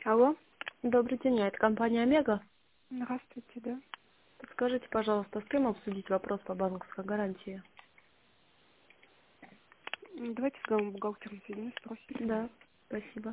Алло, Добрый день, это компания Омега. здравствуйте, да. Подскажите, пожалуйста, с кем обсудить вопрос по банковской гарантии? Давайте с главным бухгалтером соединюсь, спросите. Да, спасибо.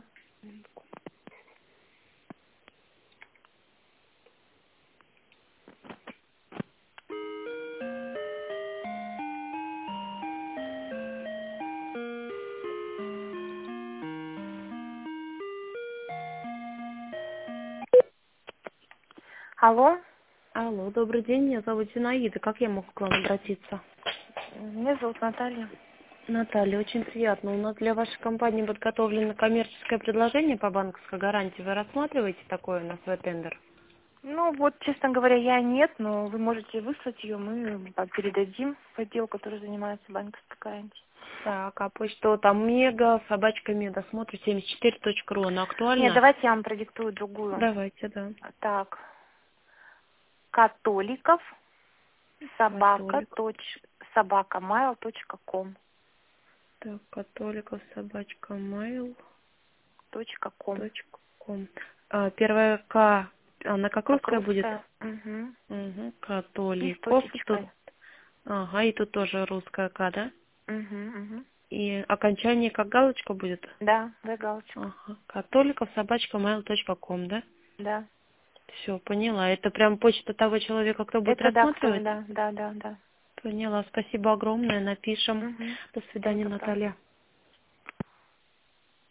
Алло, Алло, добрый день, меня зовут Зинаида. Как я могу к вам обратиться? меня зовут Наталья. Наталья, очень приятно. У нас для вашей компании подготовлено коммерческое предложение по банковской гарантии. Вы рассматриваете такое на свой тендер? Ну вот, честно говоря, я нет, но вы можете выслать ее, мы передадим в отдел, который занимается банковской гарантией. Так, а почта там Мега, собачка Меда, смотрю 74.ru. Она Нет, актуальна? давайте я вам продиктую другую. Давайте, да. Так, Католиков, Католик. собакamail.com. Так, католиков, собачка, mail. .com. .com. Первая К, она как Как русская будет? русская. Угу. Угу. И с Католиков. Тут, точечкой. ага, и тут тоже русская К, да? Угу, угу. И окончание как галочка будет? Да, да, галочка. Ага. Католиков, собачка, mail.com, да? Да. Все, поняла. Это прям почта того человека, кто будет Это да, кто, рассматривать? да, да, да, да. Поняла. Спасибо огромное. Напишем. Угу. До Всем свидания, пока. Наталья.